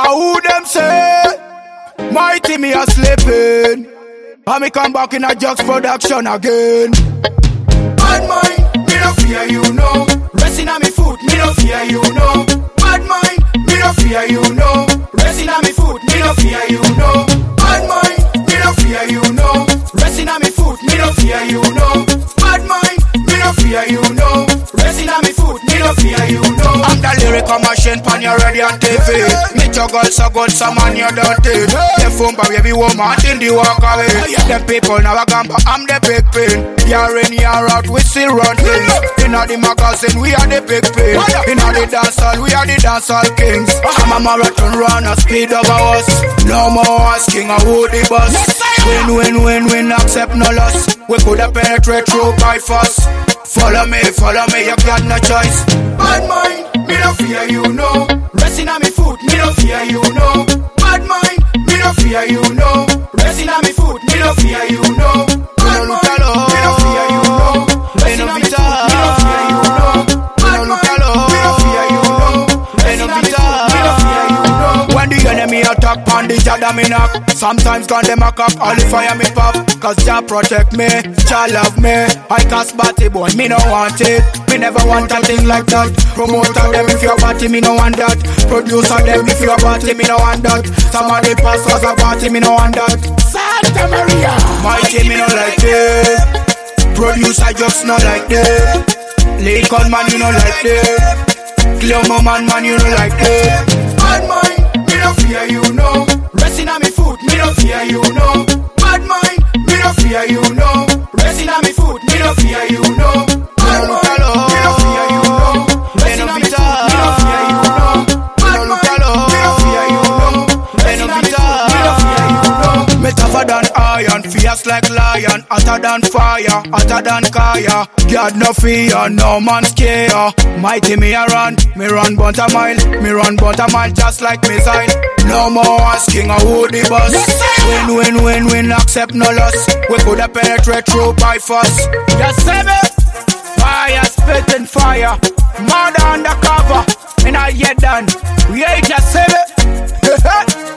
who them say? Mighty me a sleeping. And me come back in a Jux production again. Bad mind, me no fear you know. Resting on me foot, me no fear you know. Bad mind, me no fear you know. Resting on me foot, me no fear you know. Bad mind, me no fear you know. Resting on me foot, me no fear you know. Bad mind, me no fear you know. Resting on me foot, me no fear you know. I'm the lyrical machine pan your radio and TV. Meet your girl so good, some man you dirty. Them phone by every woman in the walk away. Them people now a gamba, I'm the big pin. Year in, year out, we still run things. Inna the magazine, we are the big pin. Inna the dancehall, we are the dancehall kings. I'm a marathon runner, speed over us. No more asking a who the boss. Win, accept no loss. We coulda penetrate through by force. Follow me, you got no choice. Bad mind, me no fear you know. Resting on me foot, me no fear you know. Bad mind, me no fear you know. Resting on me foot, me no fear you know. Bad mind, me no fear you know. Resting on me foot, me no fear you know. Bad mind, me no fear you know. Resting on me foot, me no fear you know. When the enemy attack, on the jada me knock. Sometimes gun them a cock, all the fire me pop. Cause Jah protect me, Jah love me. I cast body boy, me no want it. Me never want a thing like that. Promoter them if you're body, me no want that. Producer them if you're body, me no want that. Some of the pastors are body, me no want that. Santa Maria, mighty me no like this. Producer just not like this. Lincoln man you no like this. Cleomo man you no like this. Bad mind, me no fear you know. Resting on me foot, me no fear you know. Bad mind, me no fear you know. Resting on me foot, me no fear you know. Bad mind, me no fear you know. Resting on me foot, me no fear you know. Bad mind, me no fear you know. Resting on me foot, me no fear you know. Me tougher than iron, fierce like lion, hotter than fire, hotter than Kaya. God no fear, no man scare. Mighty me a run but a mile just like missile. No more asking a who the boss. Win, accept no loss. We coulda penetrate through by force. Just say me, fire, spitting fire. Murder undercover, and I get done. We ain't just say me.